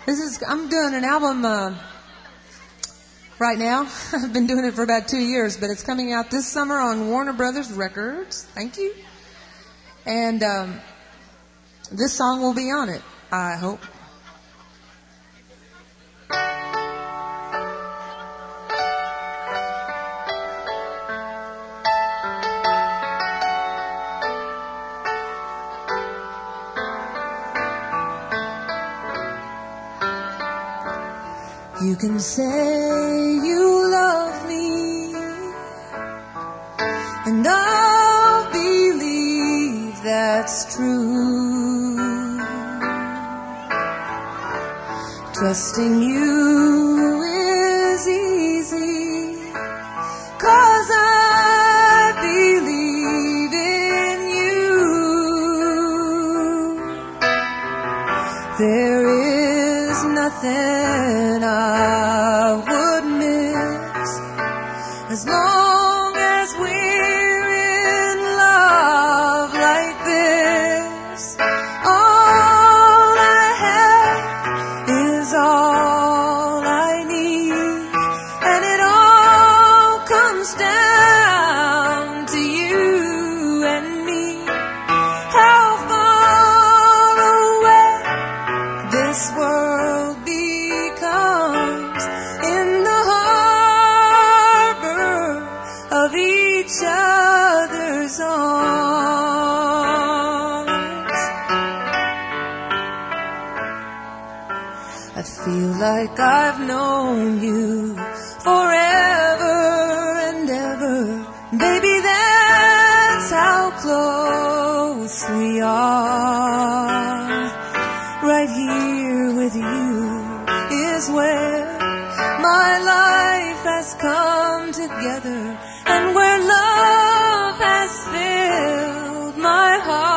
I'm doing an album right now. I've been doing it for about 2 years, but it's coming out this summer on Warner Brothers Records. Thank you. And this song will be on it, I hope. You can say you love me, and I'll believe that's true. Trusting you is easy, 'cause I believe in you. There is nothing I would miss as long as we're in love like this. All I have is all I need, and it all comes down to you and me. How far away this world becomes in the harbor of each other's arms. I feel like I've known you forever and ever. Baby, that's how close we are. Right here with you is where my life has come together, and where love has filled my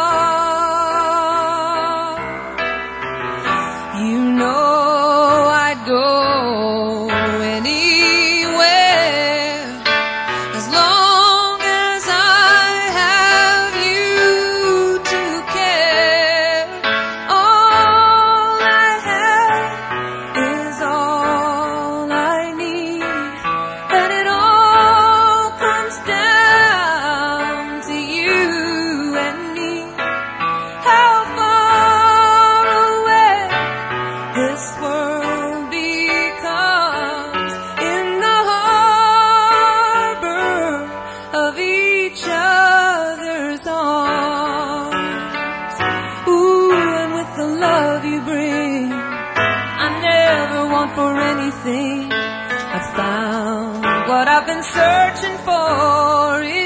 heart. You know I'd go anywhere as long as I have you to care. All I have is all I need, and it all comes down to you and me. How far away this world becomes in the harbor of each other's arms. Ooh, and with the love you bring, I never want for anything. I found what I've been searching for.